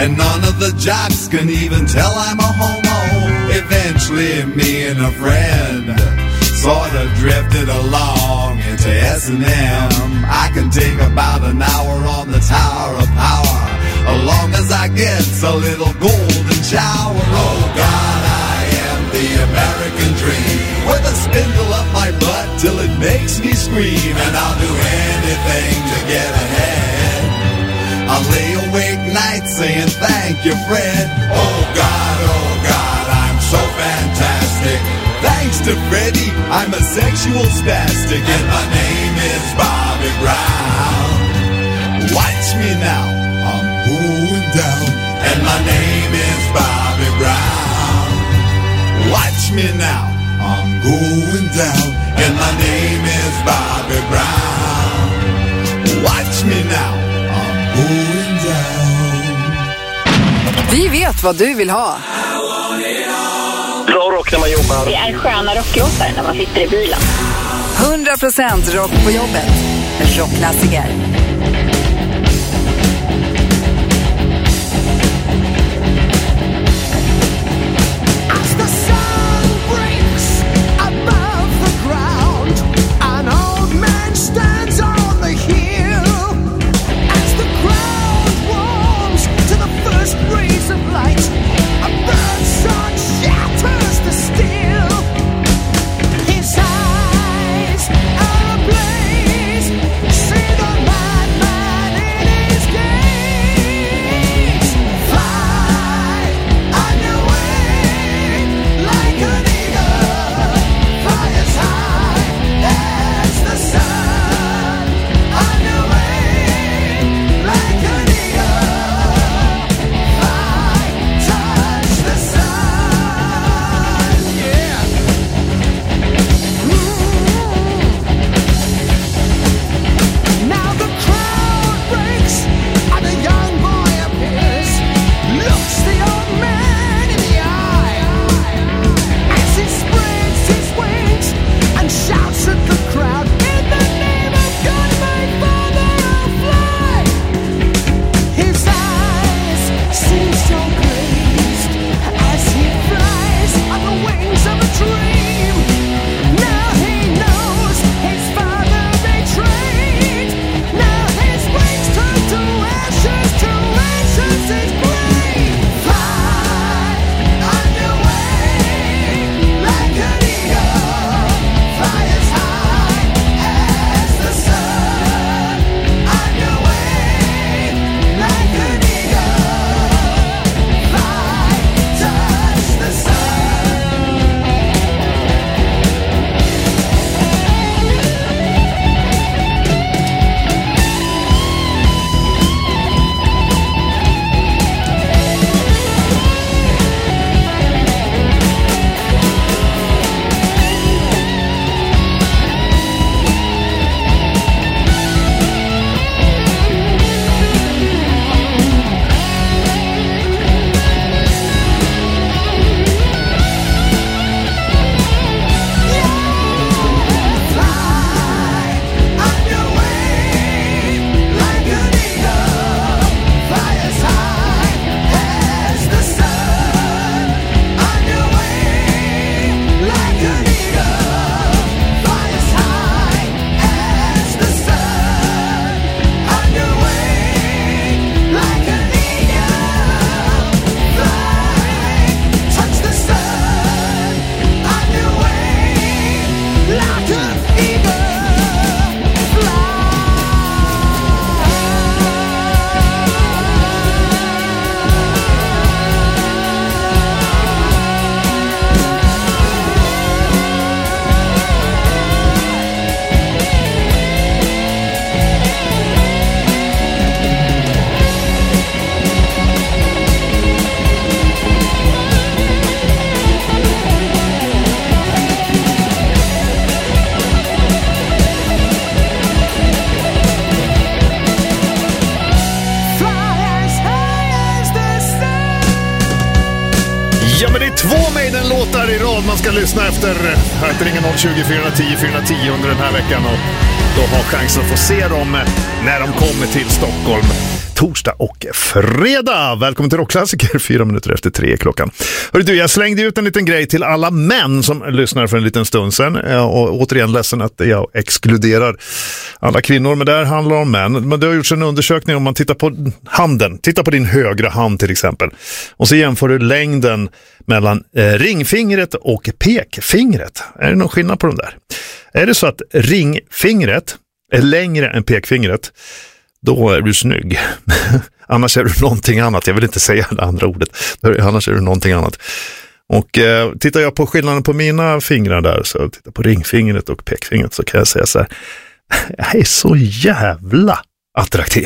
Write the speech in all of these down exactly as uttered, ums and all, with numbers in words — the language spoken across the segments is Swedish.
and none of the jocks can even tell I'm a homo. Eventually me and a friend sort of drifted along into S and M. I can take about an hour on the Tower of Power, as long as I get a little golden shower. Oh God, I am the American dream, with a spindle up my butt till it makes me scream. And I'll do anything to get ahead. I'll lay awake nights saying thank you, Fred. Oh God, oh God, I'm so fantastic. Thanks to Freddie, I'm a sexual spastic. And my name is Bobby Brown. Watch me now, I'm going down. And my name is Bobby Brown. Watch me now, I'm going down. And my name is Bobby Brown. Watch me now, I'm going down. Vi vet vad du vill ha. Bra rock när man jobbar. Det är sköna rocklåtar när man sitter i bilen. hundra procent rock på jobbet. Rockklassiker. Maiden-låtar i rad man ska lyssna efter. Här ringer noll tjugo, fyra tio, fyra tio under den här veckan och då har chans att få se dem när de kommer till Stockholm. torsdag och fredag. Välkommen till Rockklassiker, fyra minuter efter tre klockan. Hörru du, jag slängde ut en liten grej till alla män som lyssnar för en liten stund sedan. Och återigen ledsen att jag exkluderar alla kvinnor, men det här handlar om män. Men det har gjorts en undersökning om man tittar på handen. Titta på din högra hand till exempel. Och så jämför du längden mellan eh, ringfingret och pekfingret. Är det någon skillnad på de där? Är det så att ringfingret är längre än pekfingret, då är du snygg. Annars är du någonting annat. Jag vill inte säga det andra ordet. Annars är du någonting annat. Och eh, tittar jag på skillnaden på mina fingrar där, så tittar på ringfingret och pekfingret, så kan jag säga så här: jag är så jävla attraktiv.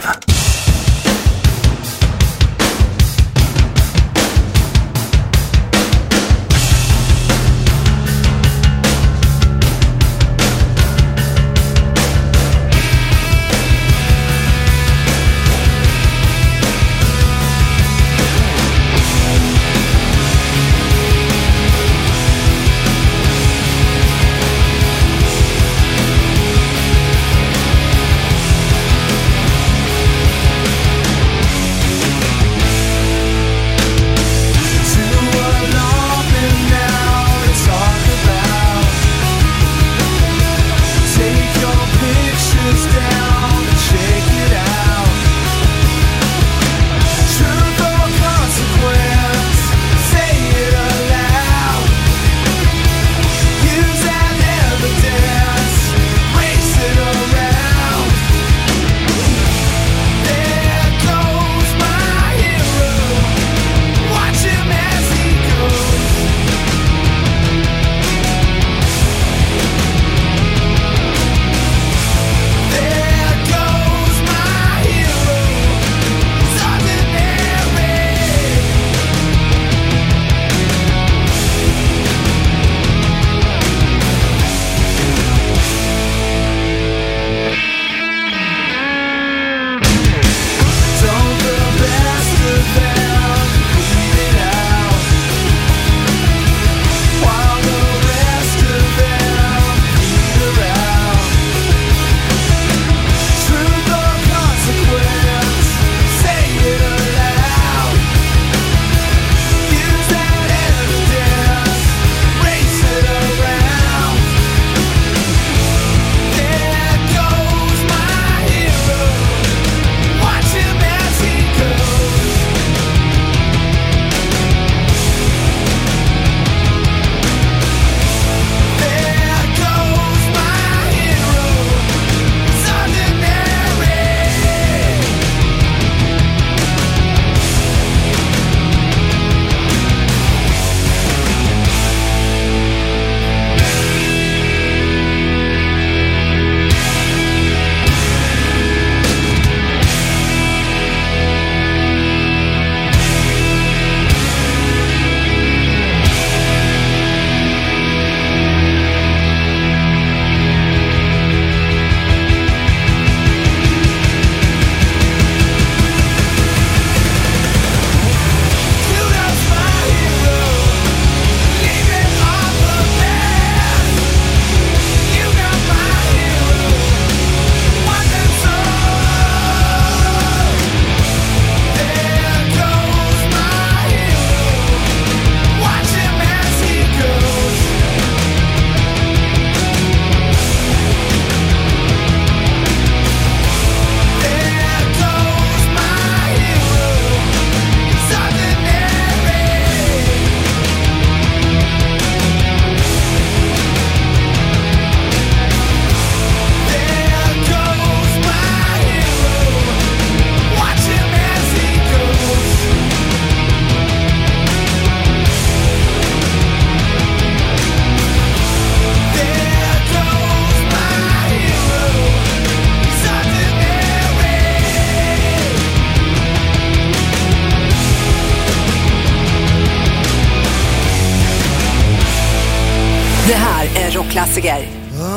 Det här är Rockklassiker.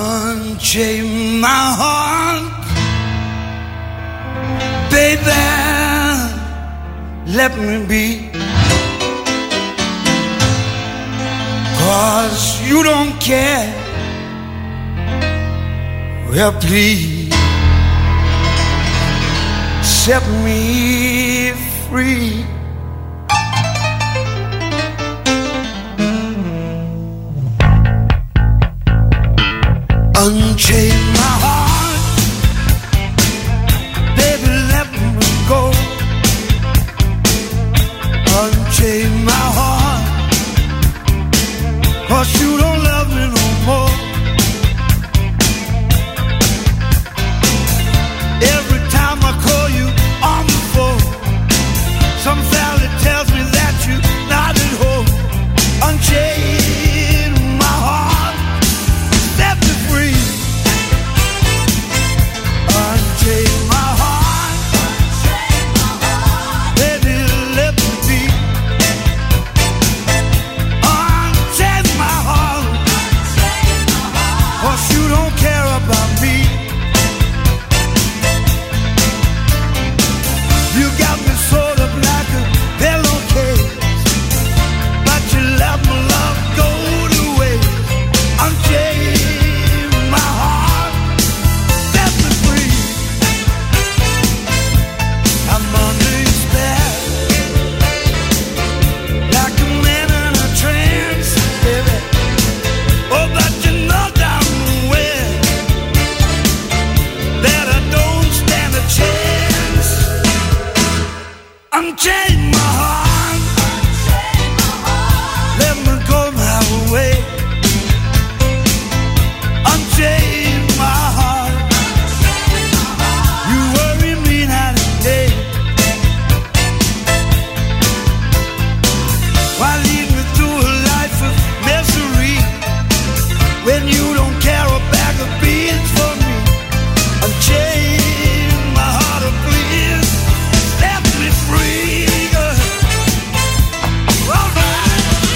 Unchain my heart, baby, let me be, 'cause you don't care. Well, please set me free. Unchain my heart, baby, let me go. Unchain my heart, 'cause you don't love me no more. Every time I call you on the phone, some valley tells me that you're not at home. Unchain my heart, set me free. Unchain my heart, baby, let me be. Unchain my heart, 'cause you don't care about me. You got me sort of like a pillowcase, but you let my love go to waste. Unchain my heart, set me free. I'm under your spell, like a man in a trance, baby. Oh, but you know damn well that I don't stand a chance. Unchain my heart, let me go my way. Unchain my heart, you worry me night and day. Why lead me through a life of misery when you don't care a bag of beans for me? Unchain my heart, oh please, set me free. All right.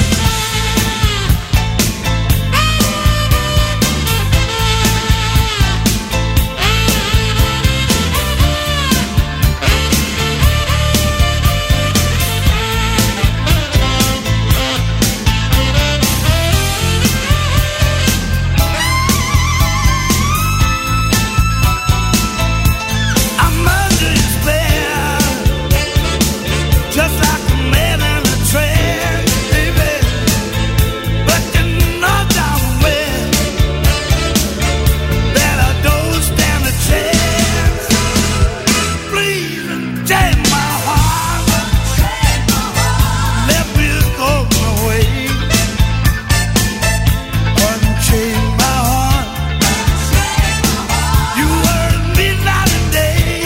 I'm under your spell, just like a man in a trance, baby. But you know damn well that I don't stand a chance. Please unchain my heart, let me go my way. Unchain my heart, you worry me night and day.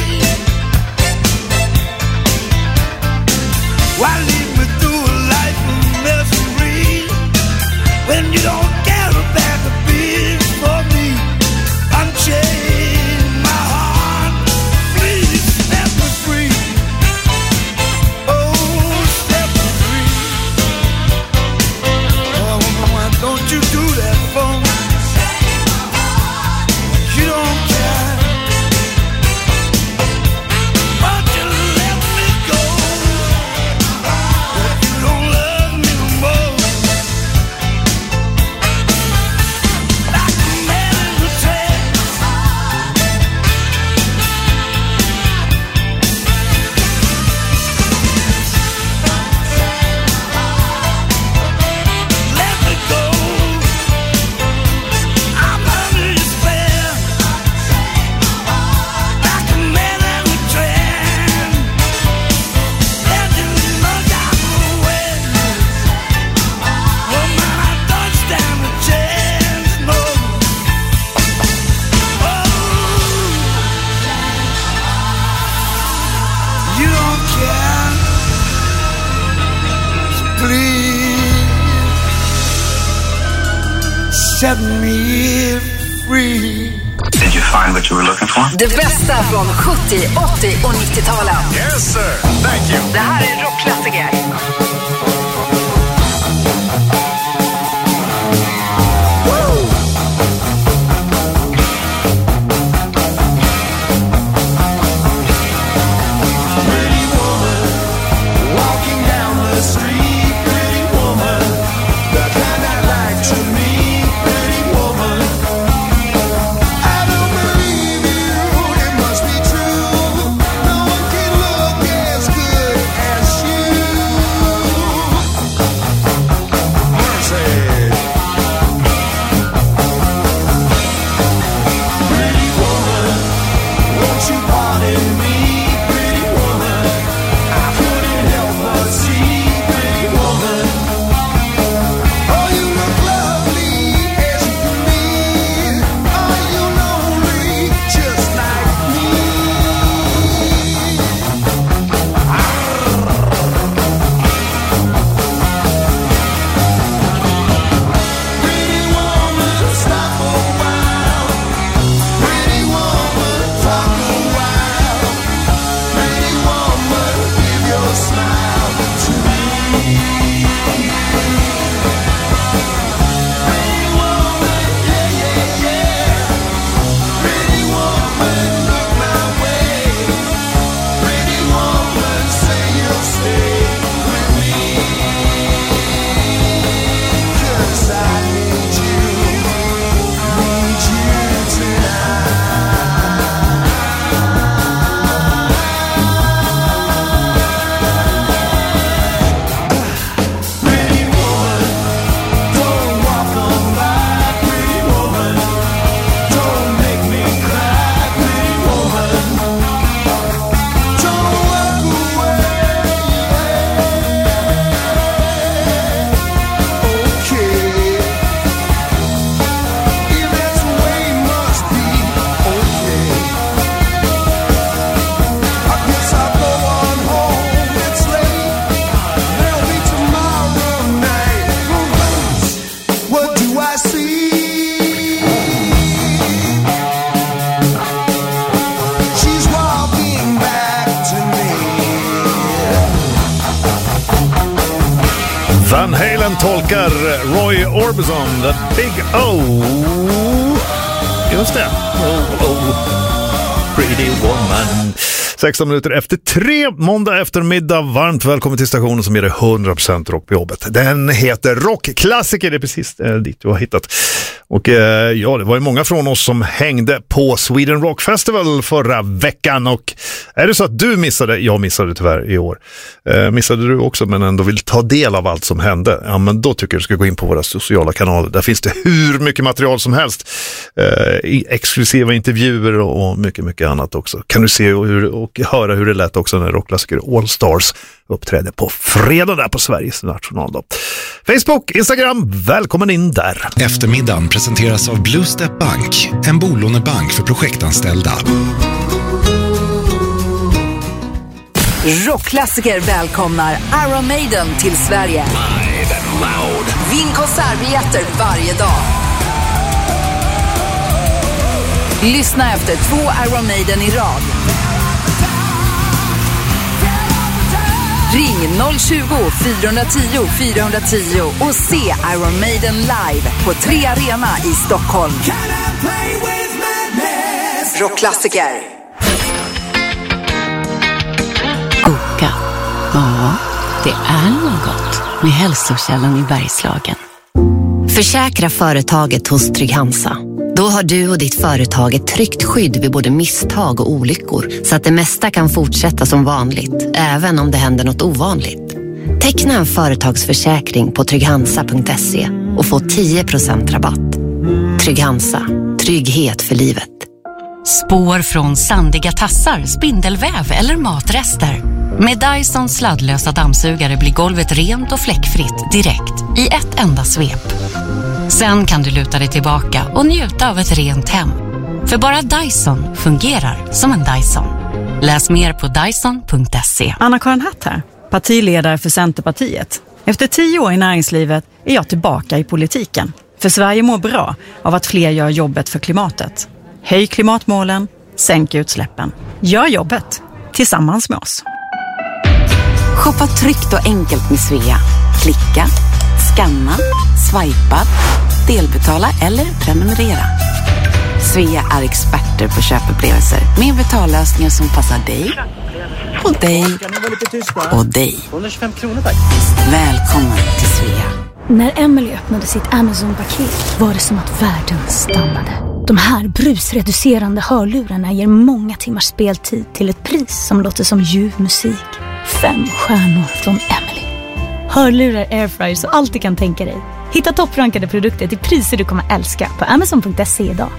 Why lead me through a life of misery when you don't care about the beans for me? Unchain my heart, please set me free. Oh, set me free. Oh, woman, why don't you do that for me? You don't care, but you let me go. But you don't love me no more. Like a man in a trance. Let me go. I'm under your spell. Like a man in a trance. And you know damn well, woman, I don't stand a chance, no. Oh, you don't care, so please set me free. Did you find what you were looking for? Det bästa från sjuttio, åttio och nittio-talen. Yes sir, thank you. Det här är en rockklassiker. Walking down the street, pretty woman, the kind I like to meet, pretty woman. I don't believe you, it must be true. No one Van Halen tolkar Roy Orbison, The Big O. Just det. Oh, oh. Pretty woman. sexton minuter efter tre, måndag eftermiddag. Varmt välkommen till stationen som ger dig hundra procent rock på jobbet. Den heter Rockklassiker, det är precis eh, dit du har hittat. Och eh, ja, det var ju många från oss som hängde på Sweden Rock Festival förra veckan. Och är det så att du missade, jag missade tyvärr i år. Eh, missade du också men ändå vill ta del av allt som hände. Ja, men då tycker jag du ska gå in på våra sociala kanaler. Där finns det hur mycket material som helst. Eh, exklusiva intervjuer och, och mycket, mycket annat också. Kan du se hur, och höra hur det lät också när Rockklassiker All Stars uppträdde på fredag där på Sveriges nationaldag. Facebook, Instagram, välkommen in där. Eftermiddagen presenteras av Blue Step Bank, en bolånebank för projektanställda. Rockklassiker välkomnar Iron Maiden till Sverige. Vinn konsertbiljetter varje dag. Lyssna efter två Iron Maiden i rad. Ring noll tjugo, fyra tio, fyra tio och se Iron Maiden live på Tre Arena i Stockholm. Rockklassiker. Oka. Ja, det är något med hälsokällan i Bergslagen. Försäkra företaget hos Trygg-Hansa. Då har du och ditt företag ett tryggt skydd vid både misstag och olyckor så att det mesta kan fortsätta som vanligt, även om det händer något ovanligt. Teckna en företagsförsäkring på trygghansa punkt se och få tio procent rabatt. Trygg-Hansa. Trygghet för livet. Spår från sandiga tassar, spindelväv eller matrester. Med Dyson sladdlösa dammsugare blir golvet rent och fläckfritt direkt i ett enda svep. Sen kan du luta dig tillbaka och njuta av ett rent hem. För bara Dyson fungerar som en Dyson. Läs mer på dyson punkt se. Anna-Karin Hatt här, partiledare för Centerpartiet. Efter tio år i näringslivet är jag tillbaka i politiken. För Sverige mår bra av att fler gör jobbet för klimatet. Höj klimatmålen, sänk utsläppen. Gör jobbet tillsammans med oss. Shoppa tryggt och enkelt med Svea. Klicka, scanna, swipa, delbetala eller prenumerera. Svea är experter på köpupplevelser med betallösningar som passar dig och dig och dig. Välkommen till Svea. När Emily öppnade sitt Amazon-paket var det som att världen stannade. De här brusreducerande hörlurarna ger många timmars speltid till ett pris som låter som ljuv musik. Fem stjärnor från Emily. Hörlurar, airfryers och allt du kan tänka dig. Hitta topprankade produkter till priser du kommer älska på amazon punkt se idag.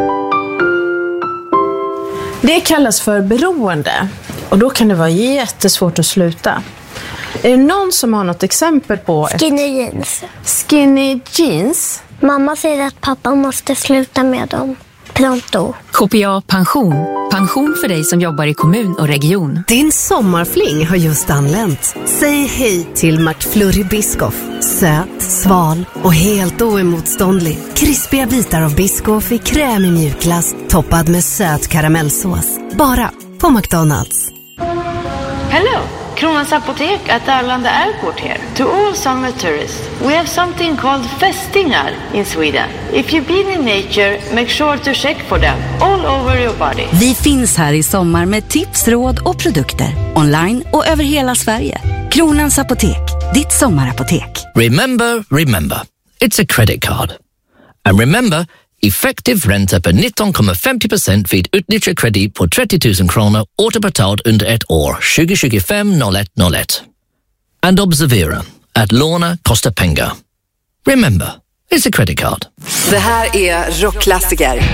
Det kallas för beroende och då kan det vara jättesvårt att sluta. Är det någon som har något exempel på... Skinny jeans. Skinny jeans? Mamma säger att pappa måste sluta med dem. Pronto. K P A Pension. Pension för dig som jobbar i kommun och region. Din sommarfling har just anlänt. Säg hej till McFlurry Biscoff. Söt, sval och helt oemotståndlig. Krispiga bitar av Biscoff i krämig mjukglass toppad med söt karamellsås. Bara på McDonald's. Hello, Kronans Apotek at Arlanda Airport here. To all summer tourists, we have something called fästingar in Sweden. If you've been in nature, make sure to check for them all over your body. Vi finns här i sommar med tips, råd och produkter. Online och över hela Sverige. Kronans Apotek, ditt sommarapotek. Remember, remember. It's a credit card. And remember, effektiv ränta på nitton komma femtio procent vid utnyttjad kredit på trettio tusen kronor återbetalt under ett år tjugo tjugofem noll ett noll ett. And observera att låna kostar pengar. Remember, it's a credit card. Det här är Rockklassiker.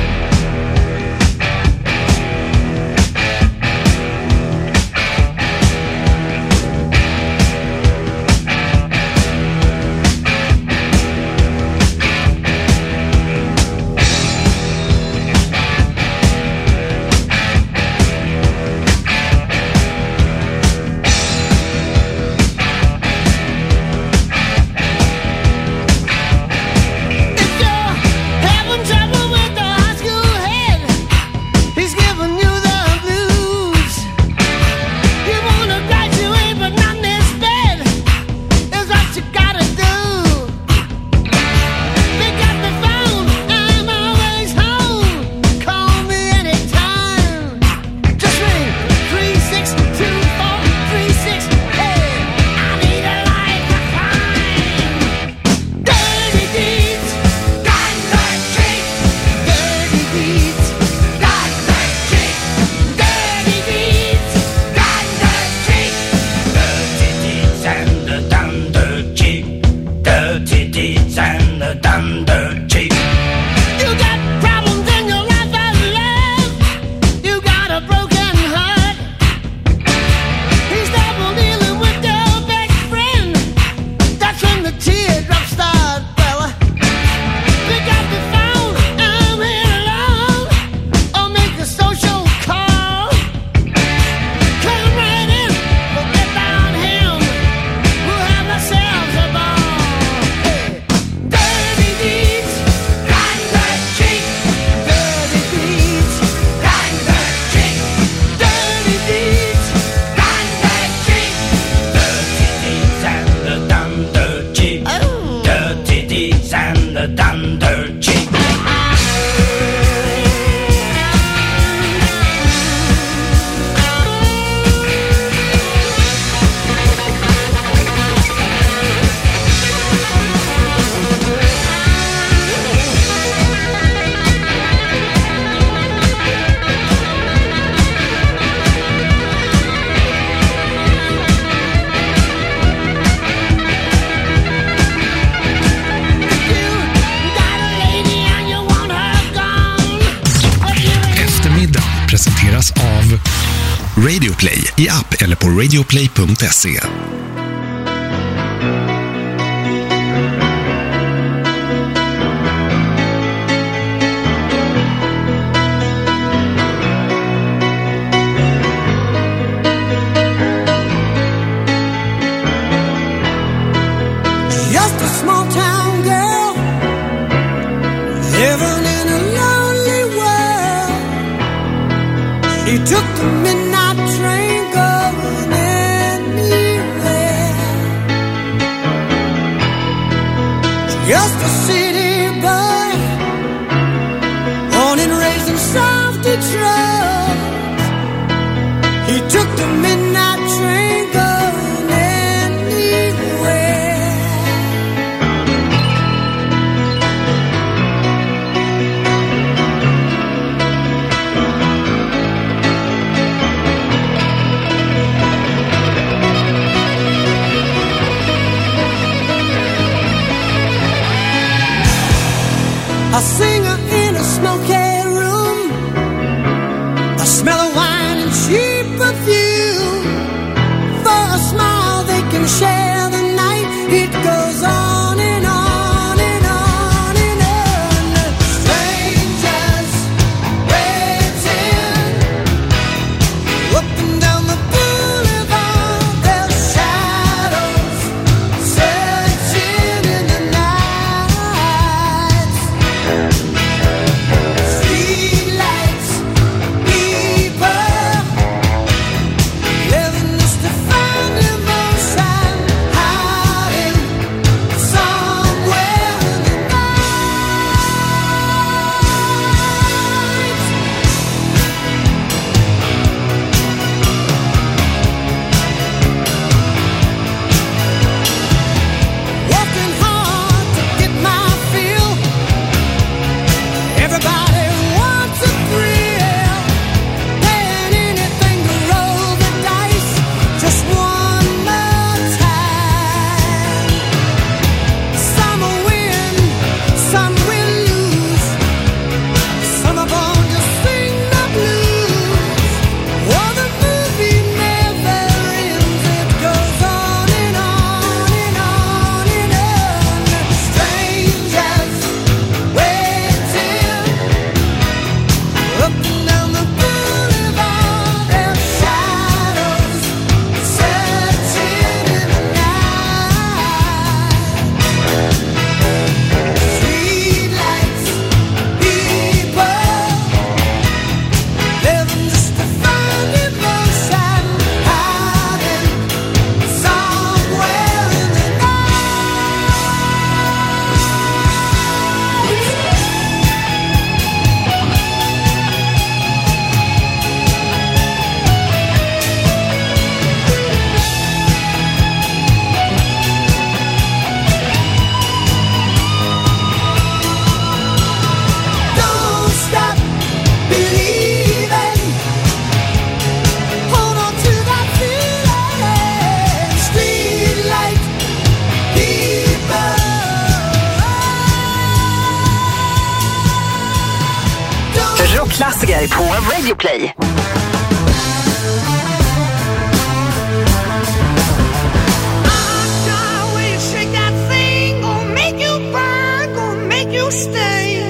Having trouble with the high school Radio Play i app eller på radioplay punkt se. Just a small town girl living in a lonely world. She took the midnight train going anywhere. Just a city boy, born and raised in South Detroit. He took the midnight train going anywhere. A singer in a smoky room, a smell of wine and cheap perfume. For a smile they can share the night. It goes on and on and on and on. Strangers waiting up and down the boulevard. Their shadows searching in the night. Streetlights, people living just to find emotion, hiding somewhere in the working hard to get my fill. Everybody wants a thrill, paying anything to roll the dice just one more time. Some will win, some will lose. Some are born to sing the blues. Oh, the movie never ends. It goes on and on and on and on. Strangers waiting up and down the boulevard. Their shadows searching in the night. Streetlights, people living just to find emotion, hiding somewhere in the Don't stop believing. Hold on to that feeling. Streetlight people. Rockklassiker på Radio Play. Way you shake that thing, gonna make you burn, gonna make you stay.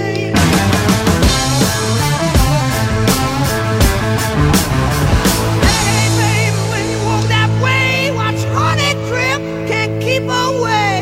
Hey baby, when you walk that way, watch honey drip, can't keep away.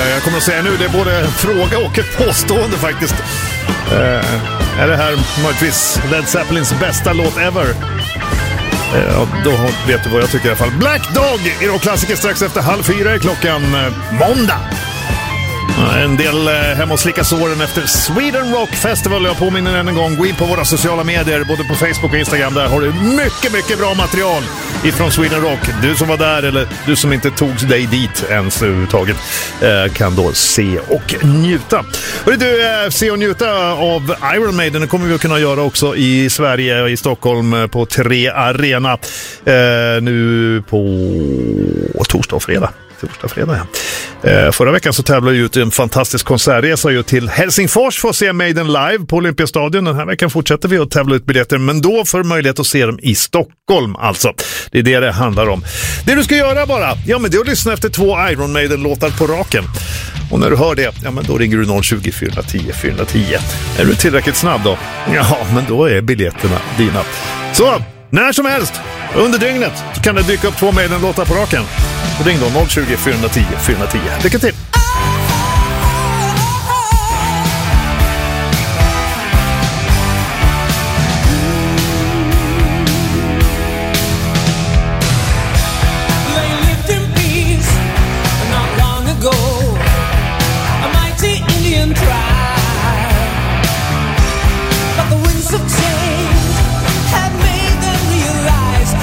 jag kommer att säga nu, det är både en fråga och ett påstående faktiskt. Uh, är det här möjligtvis Led Zeppelins bästa låt ever? Uh, då vet du vad jag tycker i alla fall. Black Dog är då klassiker strax efter halv fyra i klockan uh, måndag. En del hemma och slicka såren efter Sweden Rock Festival. Jag påminner än en gång, gå in på våra sociala medier, både på Facebook och Instagram. Där har du mycket, mycket bra material ifrån Sweden Rock. Du som var där eller du som inte tog dig dit ens överhuvudtaget kan då se och njuta. Hörru du, se och njuta av Iron Maiden. Det kommer vi att kunna göra också i Sverige och i Stockholm på Tre Arena nu på torsdag och fredag. Torsdag, fredag, ja. Eh, förra veckan så tävlade ju ut en fantastisk konsertresa ju till Helsingfors för att se Maiden live på Olympiastadion. Den här veckan fortsätter vi att tävla ut biljetter, men då för möjlighet att se dem i Stockholm alltså. Det är det det handlar om. Det du ska göra bara, ja men det är att lyssna efter två Iron Maiden-låtar på raken. Och när du hör det, ja men då ringer du noll tjugo, fyra tio, fyra tio. Är du tillräckligt snabb då? Ja, men då är biljetterna dina. Så, när som helst, under dygnet, så kan det dyka upp två Maiden-låtar på raken. Ring då noll tjugo, fyra tio, fyra tio. Lycka till!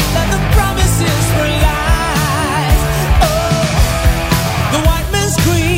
Scream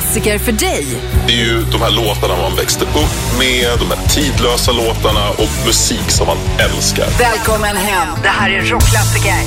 klassiker för dig. Det är ju de här låtarna man växte upp med, de här tidlösa låtarna och musik som man älskar. Välkommen hem, det här är rockklassiker.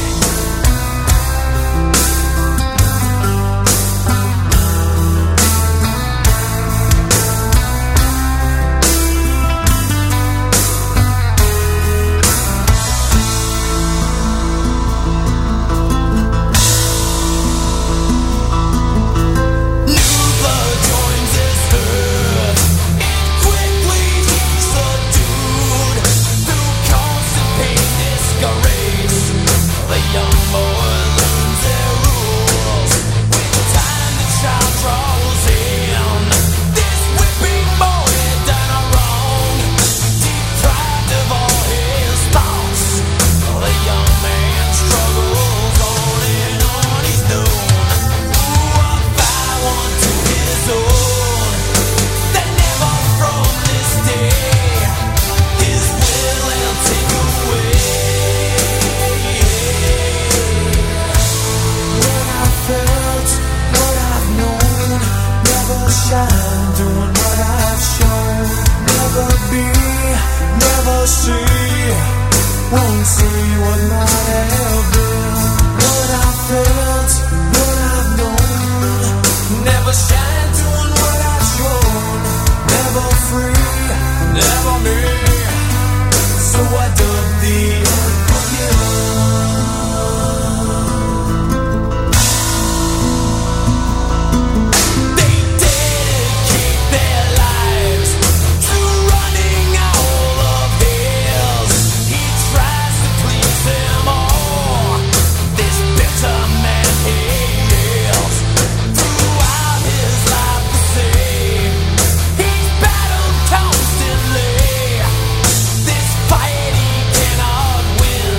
Fight he cannot win.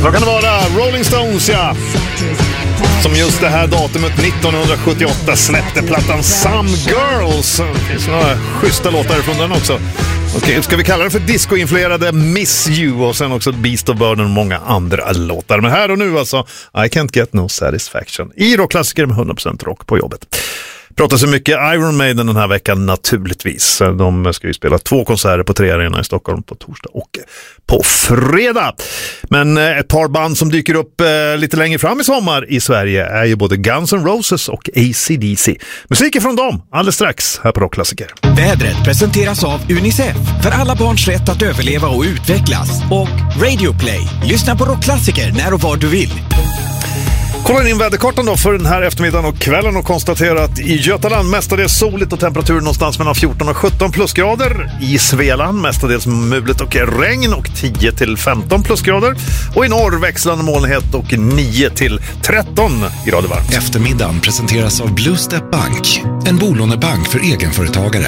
Vad kan det vara? Rolling Stones, ja. Som just det här datumet nittonhundrasjuttioåtta släppte plattan Some Girls. Det finns några schyssta låtar från den också. Okej, ska vi kalla det för disco-influerade Miss You och sen också Beast of Burden och många andra låtar. Men här och nu alltså, I Can't Get No Satisfaction. I rockklassiker med hundra procent rock på jobbet. Pratar så mycket Iron Maiden den här veckan naturligtvis. De ska ju spela två konserter på tre arenor i Stockholm på torsdag och på fredag. Men ett par band som dyker upp lite längre fram i sommar i Sverige är ju både Guns N' Roses och A C D C. Musiken från dem alldeles strax här på Rockklassiker. Vädret presenteras av Unicef för alla barns rätt att överleva och utvecklas. Och Radio Play. Lyssna på Rockklassiker när och var du vill. Kolla in väderkartan då för den här eftermiddagen och kvällen och konstatera att i Götaland mestadels soligt och temperaturen någonstans mellan fjorton och sjutton plusgrader. I Svealand mestadels mulet och regn och tio till femton plusgrader. Och i norr växlande molnighet och nio till tretton grader varmt. Eftermiddagen presenteras av Blue Step Bank, en bolånebank för egenföretagare.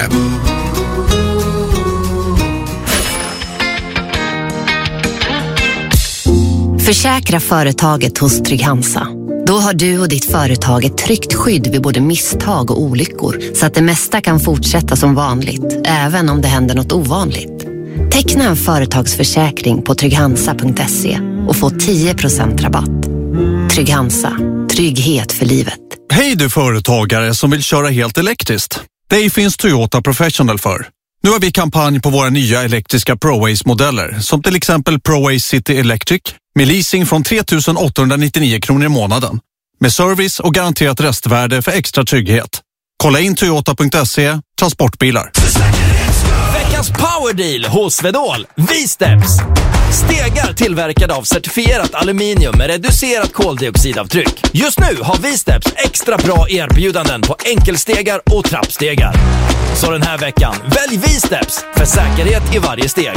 Försäkra företaget hos Trygg-Hansa. Då har du och ditt företag ett tryggt skydd vid både misstag och olyckor så att det mesta kan fortsätta som vanligt, även om det händer något ovanligt. Teckna en företagsförsäkring på trygghansa punkt se och få tio procent rabatt. Trygg-Hansa. Trygghet för livet. Hej du företagare som vill köra helt elektriskt. Det finns Toyota Professional för. Nu har vi kampanj på våra nya elektriska ProAce-modeller som till exempel ProAce City Electric med leasing från tre tusen åttahundranittionio kronor i månaden. Med service och garanterat restvärde för extra trygghet. Kolla in toyota punkt se, transportbilar. Veckans powerdeal hos Svedol. V-Steps. Stegar tillverkade av certifierat aluminium med reducerat koldioxidavtryck. Just nu har V-Steps extra bra erbjudanden på enkelstegar och trappstegar. Så den här veckan, välj V-Steps för säkerhet i varje steg.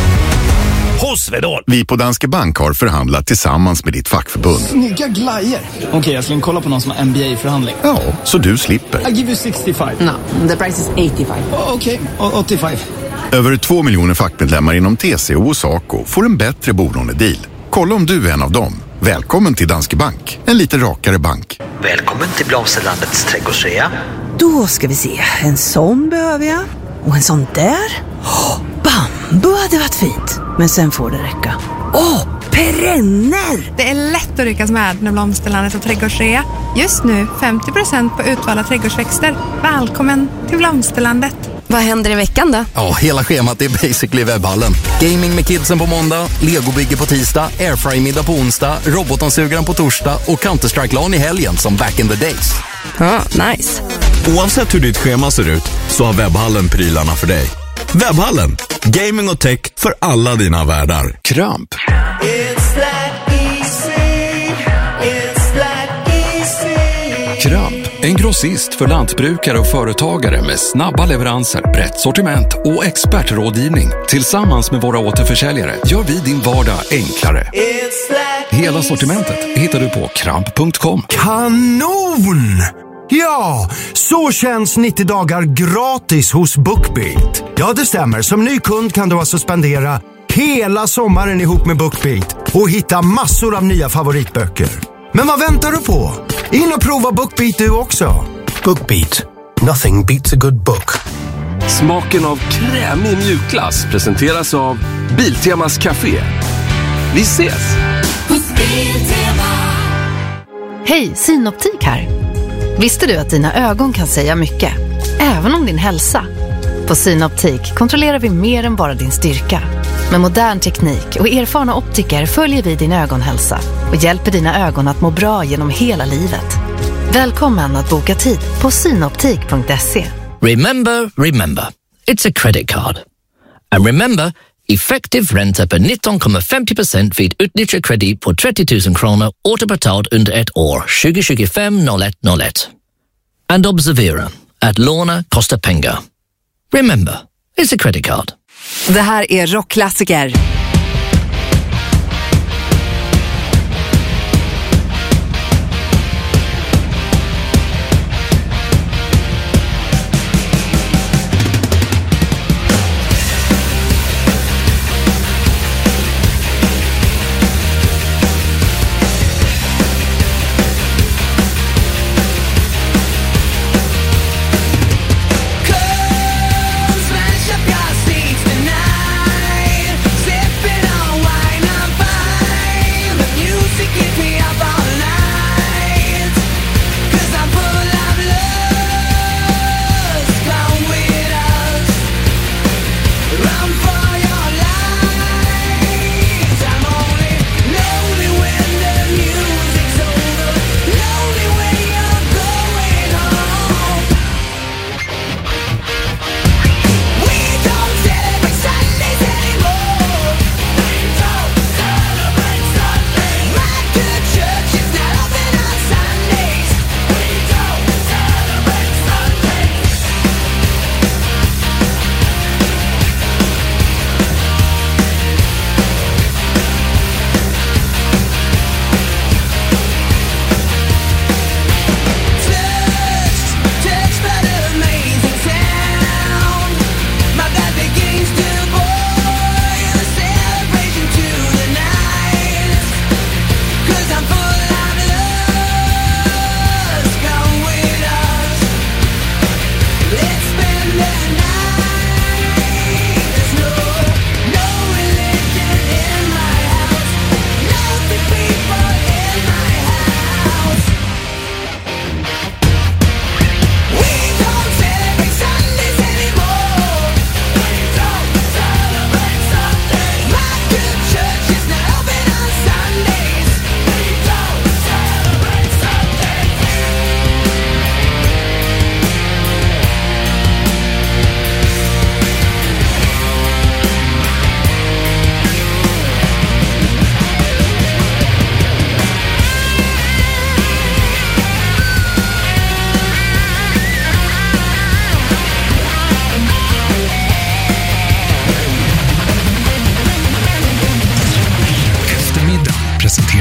Hos Svedol. Vi på Danske Bank har förhandlat tillsammans med ditt fackförbund. Snygga glajer. Okej, okay, jag ska kolla på någon som har M B A-förhandling. Ja, så du slipper. I give you sextiofem. No, the price is åttiofem. Okej, okay, åttiofem. Över två miljoner fackmedlemmar inom T C O och Saco får en bättre bolånedeal. Kolla om du är en av dem. Välkommen till Danske Bank. En lite rakare bank. Välkommen till Blomsterlandets trädgårdsrea. Då ska vi se. En sån behöver jag. Och en sån där. Oh, bambu hade varit fint. Men sen får det räcka. Åh, oh, perenner! Det är lätt att ryckas med när Blomsterlandet och trädgårdsrea. Just nu femtio procent på utvalda trädgårdsväxter. Välkommen till Blomsterlandet. Vad händer i veckan då? Ja, hela schemat är basically webbhallen. Gaming med kidsen på måndag, legobygge på tisdag, airfryer-middag på onsdag, robotdammsugaren på torsdag och Counter-Strike-LAN i helgen som back in the days. Ja, nice. Oavsett hur ditt schema ser ut så har webbhallen prylarna för dig. Webbhallen, gaming och tech för alla dina världar. Kramp. Kramp, en grossist för lantbrukare och företagare med snabba leveranser, brett sortiment och expertrådgivning. Tillsammans med våra återförsäljare gör vi din vardag enklare. Hela sortimentet hittar du på kramp punkt com. Kanon! Ja, så känns nittio dagar gratis hos BookBeat. Ja, det stämmer. Som ny kund kan du alltså spendera hela sommaren ihop med BookBeat och hitta massor av nya favoritböcker. Men vad väntar du på? In och prova BookBeat du också. BookBeat. Nothing beats a good book. Smaken av krämig mjukglass presenteras av Biltemas Café. Vi ses! Hej, Synoptik här. Visste du att dina ögon kan säga mycket? Även om din hälsa. På Synoptik kontrollerar vi mer än bara din styrka. Med modern teknik och erfarna optiker följer vi din ögonhälsa och hjälper dina ögon att må bra genom hela livet. Välkommen att boka tid på synoptik punkt se. Remember, remember. It's a credit card. And remember, effektiv ränta på nitton komma femtio procent vid utnyttjad kredit på trettio tusen kronor återbetalt under ett år tjugo tjugofem noll ett noll ett. And observera att låna kostar pengar. Remember, it's a credit card. Det här är Rockklassiker.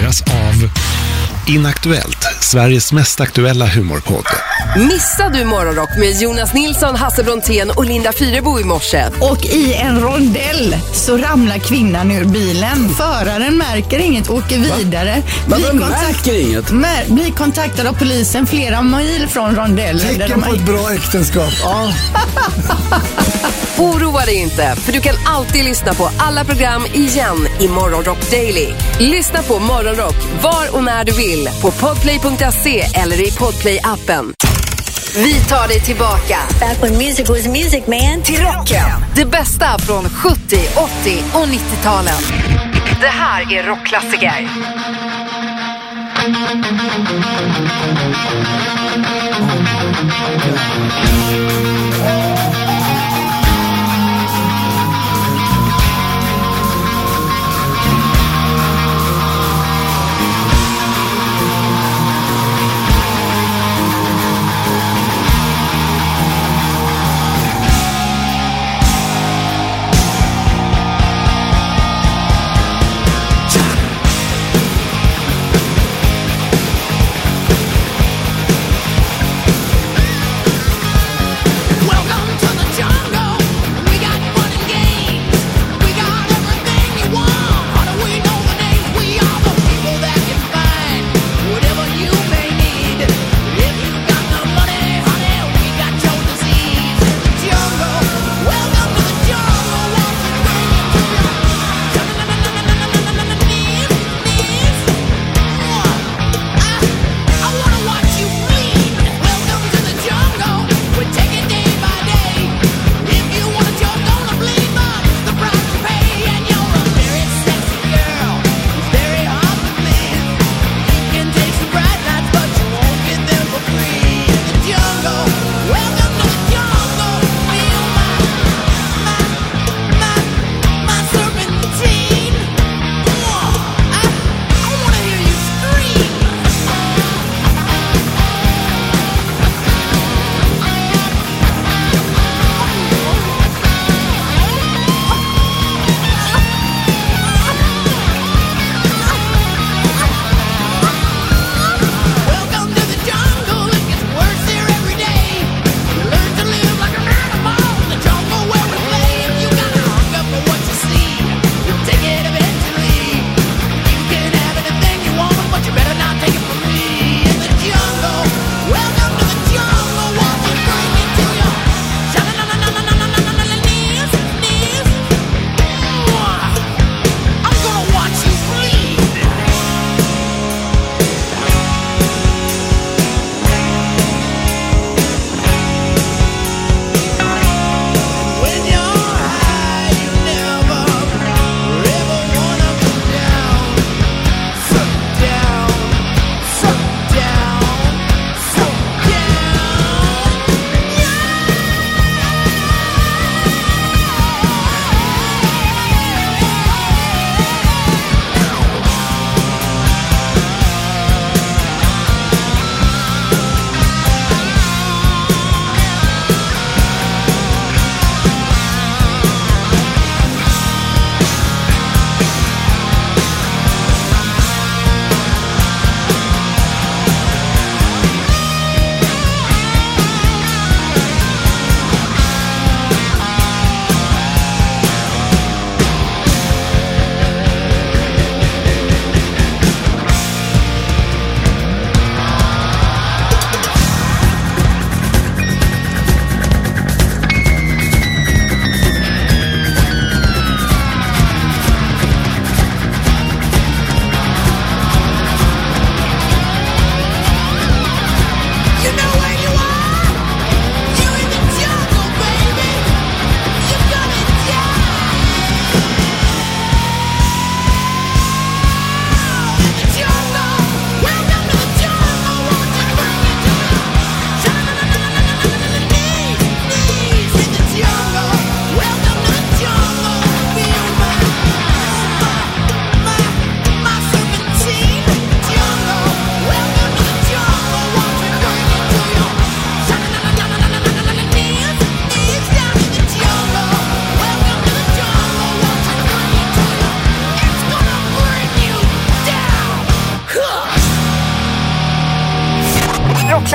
presenteras av Inaktuellt, Sveriges mest aktuella humorpodd. Missade du Morgonrock med Jonas Nilsson, Hasse Brontén och Linda Fyrebo i morse? Och i en rondell så ramlar kvinnan ur bilen. Föraren märker inget, åker vidare. Va? Blir, kontakt- märker inget? Mär- blir kontaktad av polisen flera mil från rondellen. Tecken på ett bra äktenskap. Ja. Oroa dig inte, för du kan alltid lyssna på alla program igen i Morgonrock Daily. Lyssna på Morgonrock var och när du vill på podplay punkt se eller i Podplay-appen. Vi tar dig tillbaka. Back when music was music, man. Till rocken. Det bästa från sjuttio, åttio och nittio-talen. Det här är rockklassiker. Welcome to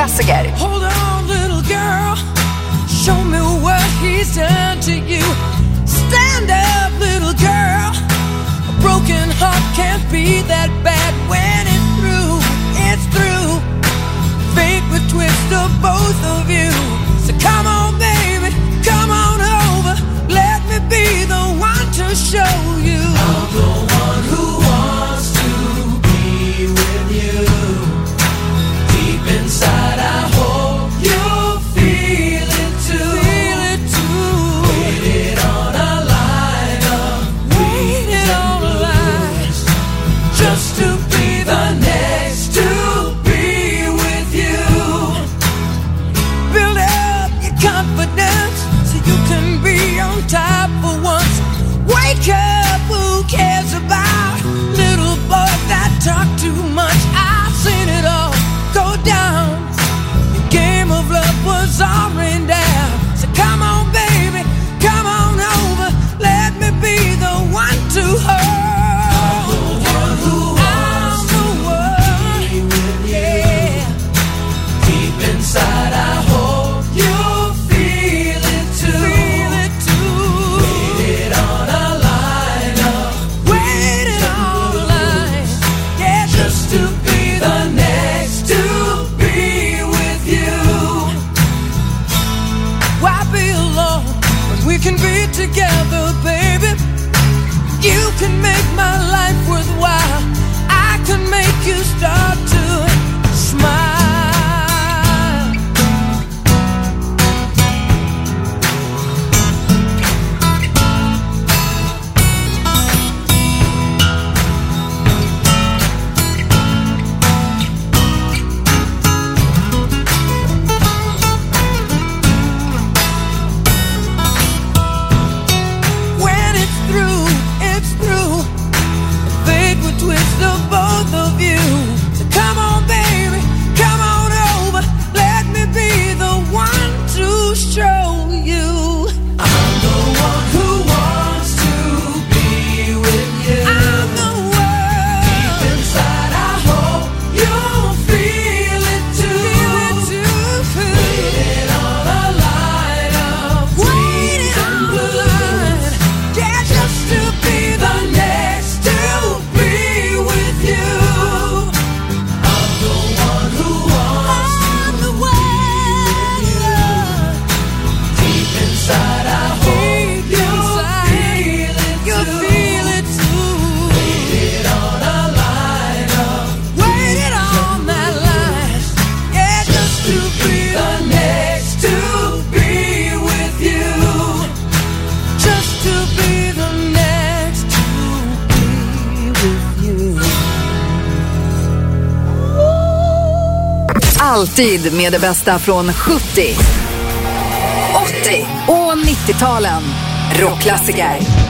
rockklassiker. Hold on, little girl. Show me what he's done to you. Stand up, little girl. A broken heart can't be that bad when it's through. It's through. Fate would twist of both of you. So come on, baby, come on over. Let me be the one to show you. I'm the one who wants to be with you. Deep inside, I hope you feel it too. Feel it too. Waited on a line of waited on a line just to be the next to be with you. Build up your confidence so you can be on top for once. Wake up, who cares about little boys that talk too much? I've seen it all go down. The game of love was all rained down. So come on, baby, come on over. Let me be the one to hold you. I'm the one, yeah. Deep inside, I hope you feel it too. Feel it too. Waited on a line up. Waited on a line. Yeah, just to be the next to be with you. Why be alone when we can be together, baby? You can make my life worthwhile. I can make you start to smile. When it's through, it's through. Fate would twist of both of you. So come on, baby, come on over. Let me be the one to show you. I'm the one who wants to be with you. I'm the one. Deep inside, I hope you'll feel it too. Feel it too. Waited on a line of waited on a line. Yeah, just to be the next to be with you. I'm the one who wants I'm to the one. Be with you. Deep inside, I hope you'll feel it too. You'll feel it too. Waited on a line of waited on that line. Yeah, just to be the next to be with you. Just to be the next to be with you. Alltid med det bästa från sjuttio, åttio och nittio-talen. Rockklassiker.